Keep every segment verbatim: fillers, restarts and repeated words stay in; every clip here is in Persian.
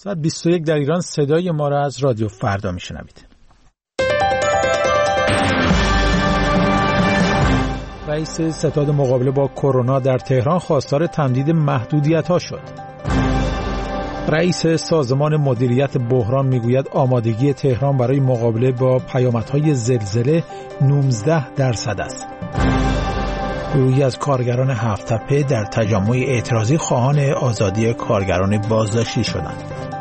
ساعت بیست و یک در ایران صدای ما را از رادیو فردا میشنوید. رئیس ستاد مقابله با کرونا در تهران خواستار تمدید محدودیت‌ها شد. رئیس سازمان مدیریت بحران میگوید آمادگی تهران برای مقابله با پیامدهای زلزله نوزده درصد است. گروهی از کارگران هفت تپه در تجمع اعتراضی خواهان آزادی کارگران بازداشتی شدند.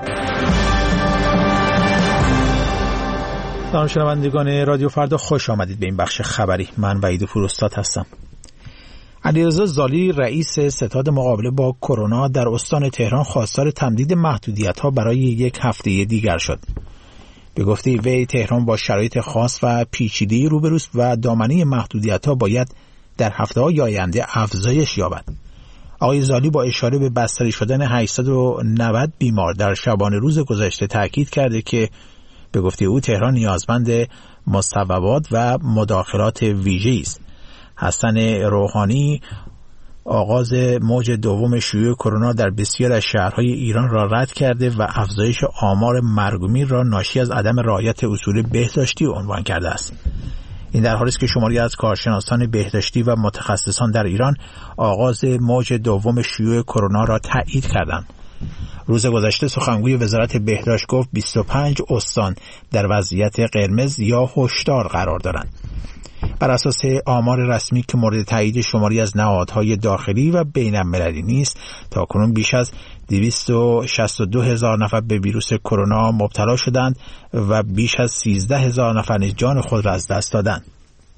سلام شنوندگان رادیو فردا، خوش آمدید به این بخش خبری. من وحید پوراستاد هستم. علیرضا زالی رئیس ستاد مقابله با کرونا در استان تهران خواستار تمدید محدودیت‌ها برای یک هفته دیگر شد. به گفته وی تهران با شرایط خاص و پیچیده‌ای روبروست و دامنه محدودیت‌ها باید در هفته‌های آینده افزایش یابد. آقای زالی با اشاره به بستری شدن هشتصد و نود بیمار در شبانه روز گذشته تاکید کرده که به گفته او تهران نیازمند مصوبات و مداخلات ویژه‌ای است. حسن روحانی آغاز موج دوم شیوع کرونا در بسیار از شهرهای ایران را رد کرده و افزایش آمار مرگ و میر را ناشی از عدم رعایت اصول بهداشتی عنوان کرده است. این در حالی است که شماری از کارشناسان بهداشتی و متخصصان در ایران آغاز موج دوم شیوع کرونا را تایید کردند. روز گذشته سخنگوی وزارت بهداشت گفت بیست و پنج استان در وضعیت قرمز یا هشدار قرار دارند. بر اساس آمار رسمی که مورد تایید شماری از نهادهای داخلی و بین المللی نیست، تاکنون بیش از دویست و شصت و دو هزار نفر به ویروس کرونا مبتلا شدند و بیش از سیزده هزار نفر نیز جان خود را از دست دادند.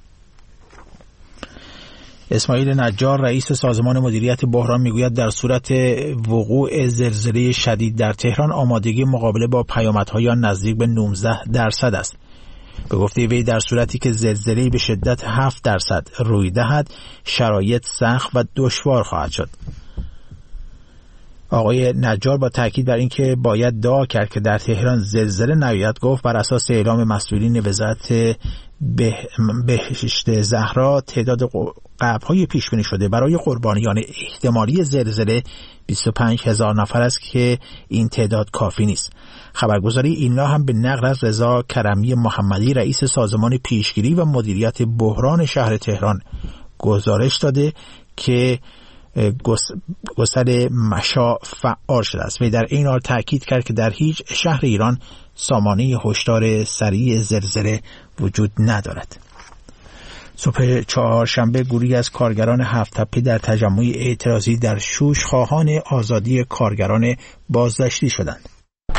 اسماعیل نجار رئیس سازمان مدیریت بحران میگوید در صورت وقوع زلزله شدید در تهران آمادگی مقابله با پیامدهای آن نزدیک به نوزده درصد است. به گفته وی در صورتی که زلزله‌ای به شدت هفت درصد روی دهد شرایط سخت و دشوار خواهد شد. آقای نجار با تاکید بر اینکه باید دعا کرد که در تهران زلزله نیاید گفت بر اساس اعلام مسئولین وزارت به... بهشت زهرا تعداد قبل‌های پیش بینی شده برای قربانیان احتمالی زلزله بیست و پنج هزار نفر است که این تعداد کافی نیست. خبرگزاری اینا هم به نقل از رضا کرمی محمدی رئیس سازمان پیشگیری و مدیریت بحران شهر تهران گزارش داده که گسل مشا فعال شده است و در این حال تاکید کرد که در هیچ شهر ایران سامانه هشدار سریع زلزله وجود ندارد. صبح چهارشنبه گروهی از کارگران هفت تپه در تجمع اعتراضی در شوش خواهان آزادی کارگران بازداشتی شدند.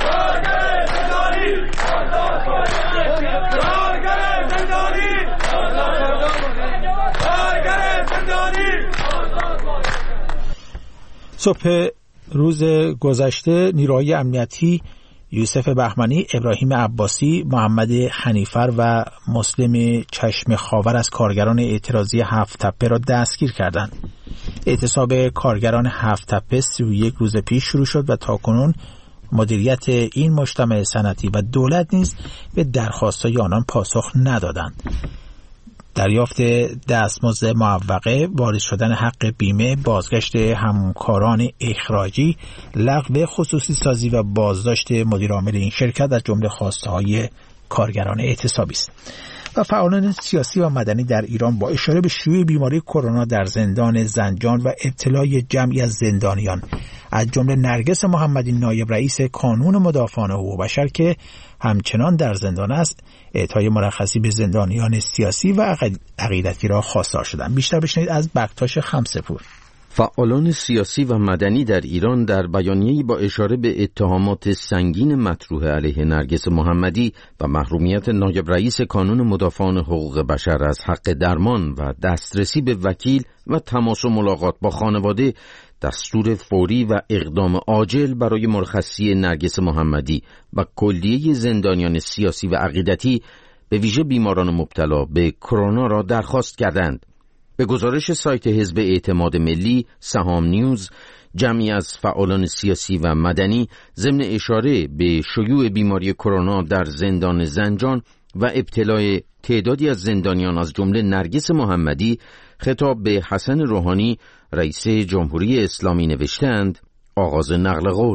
صبح روز گذشته نیروهای امنیتی یوسف بهمنی، ابراهیم عباسی، محمد حنیفر و مسلم چشم خاور از کارگران اعتراضی هفت تپه را دستگیر کردند. اعتصاب کارگران هفت تپه سی و یک روز پیش شروع شد و تاکنون مدیریت این مجتمع صنعتی و دولت نیز به درخواست‌های آنان پاسخ ندادند. دریافت دستمزد معوقه، واریز شدن حق بیمه، بازگشت همکاران اخراجی، لغو خصوصی سازی و بازداشت مدیر عامل این شرکت از جمله خواسته‌های کارگران اعتصابی است. و فعالان سیاسی و مدنی در ایران با اشاره به شیوع بیماری کرونا در زندان زنجان و ابتلای جمعی از زندانیان از جمله نرگس محمدی نایب رئیس کانون مدافعان حقوق بشر که همچنان در زندان است، اعطای مرخصی به زندانیان سیاسی و عقیدتی را خواستار شدند. بیشتر بشنوید از بکتاش خمسه‌پور. فعالان سیاسی و مدنی در ایران در بیانیه‌ای با اشاره به اتهامات سنگین مطروح علیه نرگس محمدی و محرومیت نایب رئیس کانون مدافعان حقوق بشر از حق درمان و دسترسی به وکیل و تماس و ملاقات با خانواده، دستور فوری و اقدام عاجل برای مرخصی نرگس محمدی و کلیه زندانیان سیاسی و عقیدتی به ویژه بیماران مبتلا به کرونا را درخواست کردند. به گزارش سایت حزب اعتماد ملی سهام نیوز، جمعی از فعالان سیاسی و مدنی ضمن اشاره به شیوع بیماری کرونا در زندان زنجان و ابتلای تعدادی از زندانیان از جمله نرگس محمدی خطاب به حسن روحانی رئیس جمهوری اسلامی نوشتند: آغاز نقل قول.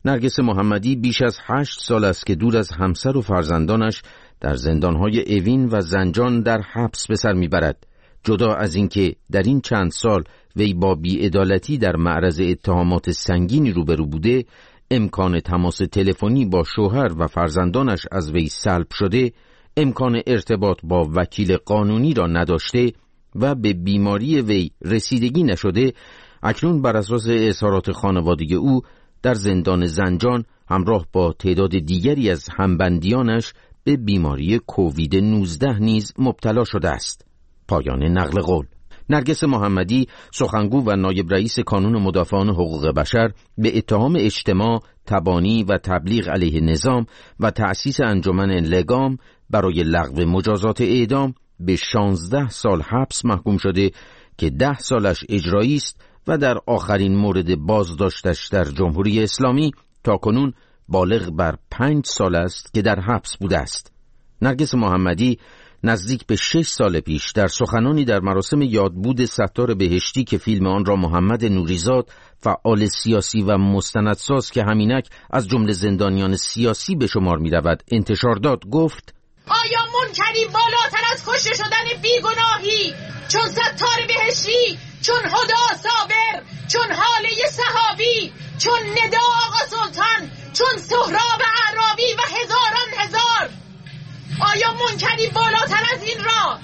نرگس محمدی بیش از هشت سال است که دور از همسر و فرزندانش در زندانهای اوین و زنجان در حبس به سر میبرد. جدا از اینکه در این چند سال وی با بی‌عدالتی در معرض اتهامات سنگینی روبرو بوده، امکان تماس تلفنی با شوهر و فرزندانش از وی سلب شده، امکان ارتباط با وکیل قانونی را نداشته و به بیماری وی رسیدگی نشده، اکنون بر اساس اظهارات خانواده او در زندان زنجان همراه با تعداد دیگری از همبندیانش به بیماری کووید نوزده نیز مبتلا شده است. پایان نقل قول. نرگس محمدی، سخنگو و نایب رئیس کانون مدافعان حقوق بشر، به اتهام اجتماع، تبانی و تبلیغ علیه نظام و تأسیس انجمن لگام برای لغو مجازات اعدام به شانزده سال حبس محکوم شده که ده سالش اجرایی است و در آخرین مورد بازداشتش در جمهوری اسلامی تاکنون بالغ بر پنج سال است که در حبس بوده است. نرگس محمدی نزدیک به شش سال پیش در سخنانی در مراسم یادبود ستار بهشتی که فیلم آن را محمد نوریزاد، فعال سیاسی و مستندساز که همینک از جمله زندانیان سیاسی به شمار می رود انتشار داد، گفت: آیا منکری بالاتر از کشته شدن بیگناهی چون ستار بهشتی، چون هدا صابر، چون حاله صحابی، چون ندا آقا سلطان، چون سهراب اعرابی و هزاران هزار، آیا منکری بالاتر از این را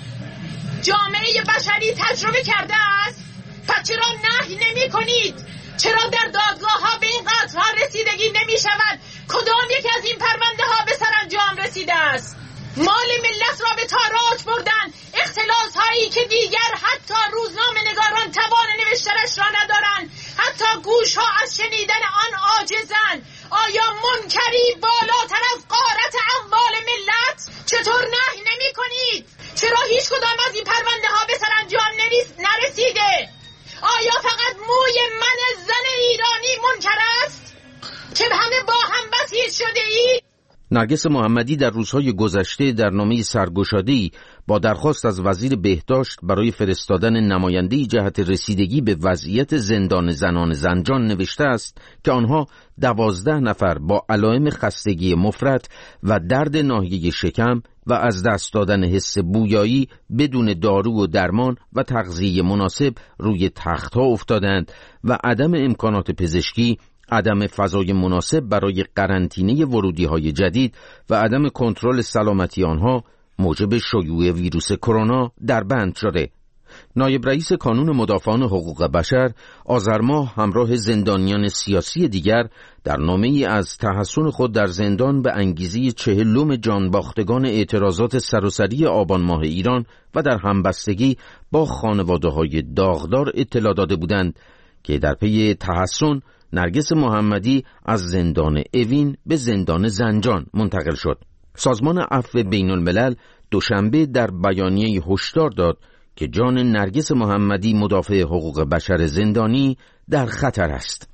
جامعه بشری تجربه کرده است؟ پس چرا نهی نمی کنید؟ چرا در دادگاه ها به این قطعها رسیدگی نمی شود؟ کدام یک از این پرونده ها به سرانجام رسیده است؟ مال ملت را به تاراج بردن، اختلاس هایی که دیگر حتی روزنامه نگاران توان نوشتنش را ندارند، حتی گوش ها از شنیدن آن عاجزند. آیا منکری بالاتر از غارت اموال ملت؟ چطور نهی نمی کنید؟ چرا هیچ کدام از این پرونده ها به سرانجام نرسیده؟ آیا فقط موی من زن ایرانی منکر است که همه با هم بسیج شده اید؟ نرگس محمدی در روزهای گذشته در نامه سرگشاده‌ای با درخواست از وزیر بهداشت برای فرستادن نماینده‌ای جهت رسیدگی به وضعیت زندان زنان زنجان نوشته است که آنها دوازده نفر با علائم خستگی مفرط و درد ناحیه شکم و از دست دادن حس بویایی بدون دارو و درمان و تغذیه مناسب روی تخت‌ها افتادند و عدم امکانات پزشکی، عدم فضای مناسب برای قرنطینه ورودی‌های جدید و عدم کنترل سلامتی آنها موجب شیوع ویروس کرونا در بند شده. نایب رئیس کانون مدافعان حقوق بشر آذر ماه همراه زندانیان سیاسی دیگر در نامه‌ای از تحسن خود در زندان به انگیزه چهلم جانباختگان اعتراضات سراسری آبان ماه ایران و در همبستگی با خانواده‌های داغدار اطلاع داده بودند که در پی تحسن نرگس محمدی از زندان اوین به زندان زنجان منتقل شد. سازمان عفو بین الملل دوشنبه در بیانیه هشدار داد که جان نرگس محمدی مدافع حقوق بشر زندانی در خطر است.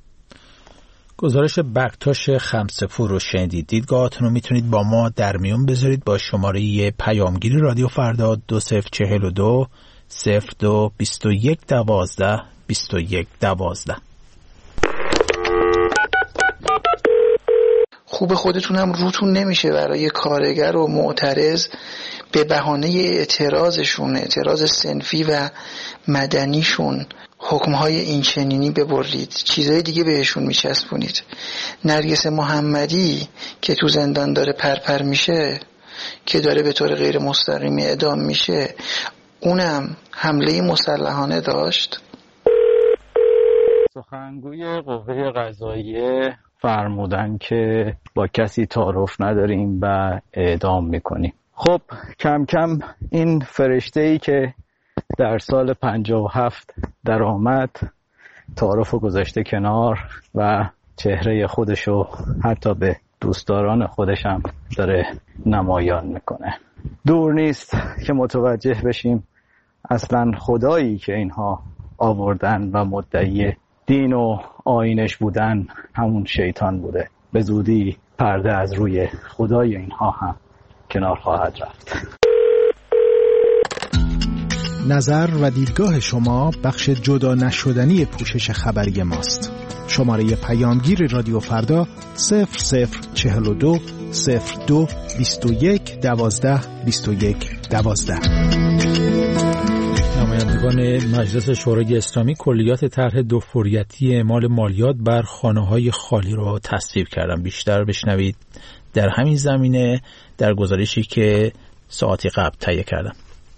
گزارش بکتاش خمسه‌پور رو شنیدید. دیدگاهاتون رو میتونید با ما در میون بذارید با شماره پیامگیری رادیو فردا دو صفر چهل و دو صفر دو بیست و یک دوازده بیست و یک دوازده. خوب خودتونم روتون نمیشه برای کارگر و معترض به بهانه اعتراضشون، اعتراض صنفی و مدنیشون، حکمهای اینچنینی ببرید، چیزهای دیگه بهشون میچسبونید. نرگس محمدی که تو زندان داره پرپر میشه، که داره به طور غیر مستقیم اعدام میشه، اونم حمله مسلحانه داشت. سخنگوی قوه قضاییه فرمودن که با کسی تعارف نداریم و اعدام میکنیم. خب کم کم این فرشته‌ای که در سال پنجاه و هفت در آمد تعارف گذاشته کنار و چهره خودشو حتی به دوستداران خودشم داره نمایان میکنه. دور نیست که متوجه بشیم اصلا خدایی که اینها آوردن و مدعی دین و آیینش بودن همون شیطان بوده. به زودی پرده از روی خدای اینها هم کنار خواهد رفت. نظر و دیدگاه شما بخش جدا نشدنی پوشش خبری ماست. شماره پیامگیر رادیو فردا صفر صفر چهل و دو صفر دو بیست و یک دوازده بیست و یک دوازده. نمایندگان مجلس شورای اسلامی کلیات طرح دوفوریتی اعمال مالیات بر خانه‌های خالی را تصویب کردند. بیشتر بشنوید در همین زمینه در گزارشی که ساعتی قبل تهیه کردم.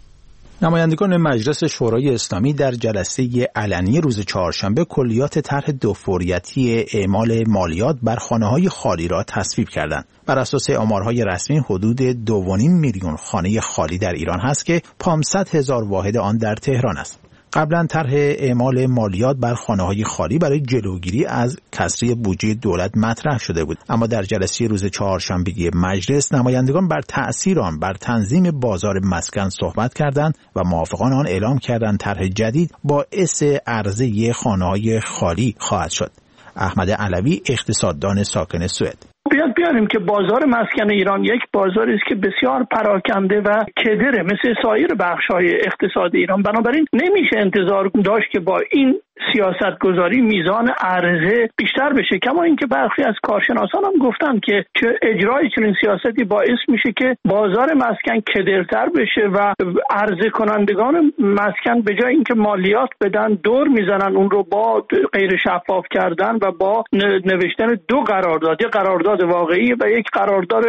نمایندگان مجلس شورای اسلامی در جلسه علنی روز چهارشنبه کلیات طرح دوفوریتی اعمال مالیات بر خانه‌های خالی را تصویب کردند. بر اساس آمارهای رسمی حدود دو و نیم میلیون خانه خالی در ایران هست که پانصد هزار واحد آن در تهران است. قبلا طرح اعمال مالیات بر خانه‌های خالی برای جلوگیری از کسری بودجه دولت مطرح شده بود، اما در جلسه روز چهارشنبه مجلس نمایندگان بر تأثیر آن بر تنظیم بازار مسکن صحبت کردند و موافقان آن اعلام کردند طرح جدید باعث عرضه خانه‌های خالی خواهد شد. احمد علوی اقتصاددان ساکن سوئد: بیاد بیاریم که بازار مسکن ایران یک بازاری است که بسیار پراکنده و کدره مثل سایر بخش‌های اقتصاد ایران. بنابراین نمیشه انتظار داشت که با این سیاست گذاری میزان عرضه بیشتر بشه، کما اینکه برخی از کارشناسان هم گفتن که چه اجرای چنین سیاستی باعث میشه که بازار مسکن کدرتر بشه و عرضه کنندگان مسکن به جای اینکه مالیات بدن دور میزنن اون رو با غیر شفاف کردن و با نوشتن دو قرارداد، یک قرارداد واقعی و یک قرارداد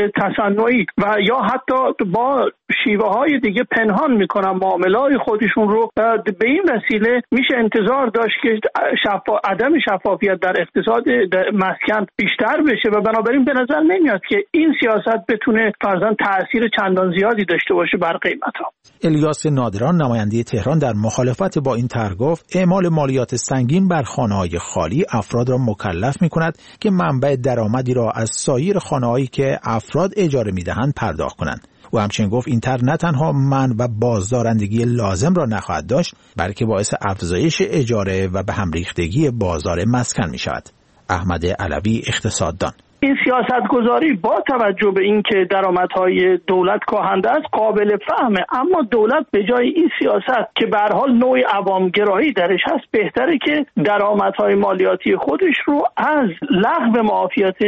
تصنعی و یا حتی با شیوه های دیگه پنهان میکنن معاملات خودشون رو. به این وسیله میشه انتظار داشت که شفاف... عدم شفافیت در اقتصاد در مسکن بیشتر بشه و بنابراین به نظر نمیاد که این سیاست بتونه فرضاً تأثیر چندان زیادی داشته باشه بر قیمت‌ها. الیاس نادران نماینده تهران در مخالفت با این طرح گفت اعمال مالیات سنگین بر خانه‌های خالی افراد را مکلف می‌کند که منبع درآمدی را از سایر خانه‌هایی که افراد اجاره می‌دهند پرداخت کنند. و همچنین گفت این طرح نه تنها منع و بازدارندگی لازم را نخواهد داشت، بلکه باعث افزایش اجاره و به هم ریختگی بازار مسکن می شود. احمد علوی اقتصاددان: این سیاست گذاری با توجه به اینکه درآمدهای دولت کاهنده است قابل فهمه، اما دولت به جای این سیاست که به هر حال نوع عوامگرایی درش هست بهتره که درآمدهای مالیاتی خودش رو از لغو معافیت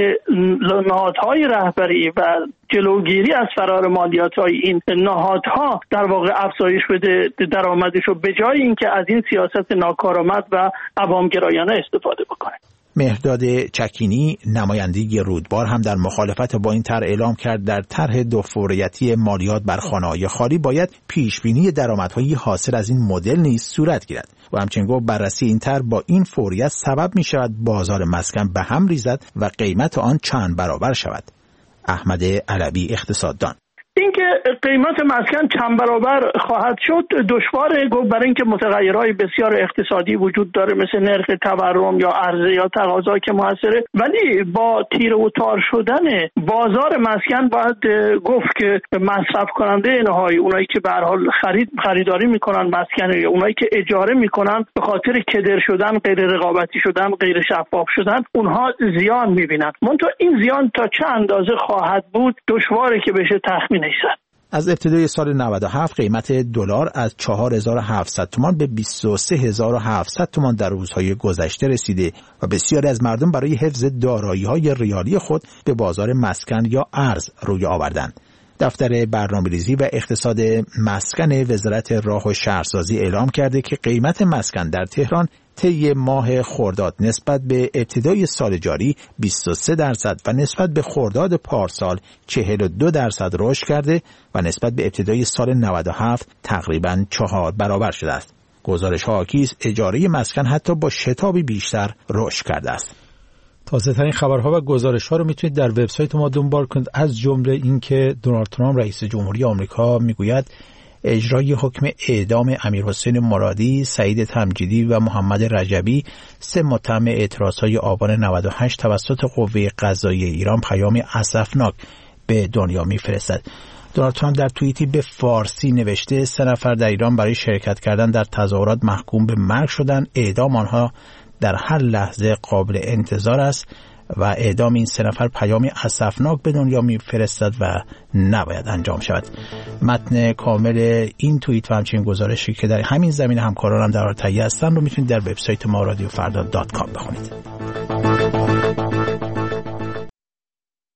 نهادهای رهبری و جلوگیری از فرار مالیات‌های این نهادها در واقع افزایش بده درآمدش رو، به جای اینکه از این سیاست ناکارآمد و عوامگرایانه استفاده بکنه. مهرداد چکینی نماینده رودبار هم در مخالفت با این طرح اعلام کرد در طرح دوفوریتی مالیات بر خانه‌های خالی باید پیشبینی درآمدهای حاصل از این مدل نیز صورت گیرد و همچنین گفت بررسی این طرح با این فوریت سبب می شود بازار مسکن به هم ریزد و قیمت آن چند برابر شود. احمد علوی اقتصاددان: اینکه قیمت مسکن چند برابر خواهد شد دشواره گفت، برای اینکه متغیرهای بسیار اقتصادی وجود داره مثل نرخ تورم یا عرضه یا تقاضا که موثره، ولی با تیره و تار شدن بازار مسکن باید گفت که مصرف کننده نهایی، اونایی که به هر حال خرید خریداری میکنن مسکن یا اونایی که اجاره میکنن به خاطر کدر شدن، غیر رقابتی شدن، غیر شفاف شدن، اونها زیان میبینن. منتها این زیان تا چه اندازه خواهد بود دشواره که بشه تخمین. از ابتدای سال نود و هفت قیمت دلار از چهار هزار و هفتصد تومان به بیست و سه هزار و هفتصد تومان در روزهای گذشته رسیده و بسیاری از مردم برای حفظ دارایی‌های ریالی خود به بازار مسکن یا ارز روی آوردند. دفتر برنامه‌ریزی و اقتصاد مسکن وزارت راه و شهرسازی اعلام کرده که قیمت مسکن در تهران طی ماه خرداد نسبت به ابتدای سال جاری بیست و سه درصد و نسبت به خرداد پارسال چهل و دو درصد رشد کرده و نسبت به ابتدای سال نود و هفت تقریباً چهار برابر شده است. گزارش ها حاکی است اجاره مسکن حتی با شتابی بیشتر رشد کرده است. تازه ترین خبرها و گزارش ها رو میتونید در وبسایت ما دنبال کنید، از جمله اینکه دونالد ترامپ رئیس جمهوری آمریکا میگوید اجرای حکم اعدام امیرحسین مرادی، سعید تمجیدی و محمد رجبی، سه متهم اعتراضهای آبان نود و هشت توسط قوه قضاییه ایران پیامی اسفناک به دنیا میفرستد. دونالد ترامپ در توییتی به فارسی نوشته سه نفر در ایران برای شرکت کردن در تظاهرات محکوم به مرگ شدند. اعدام آنها در هر لحظه قابل انتظار است و اعدام این سه نفر پیامی اسفناک به دنیا میفرستد و نباید انجام شود. متن کامل این توییت و همچنین گزارشی که در همین زمینه همکارانم در حال تهیه هستند رو میتونید در وبسایت ما رادیو فردا دات کام بخونید.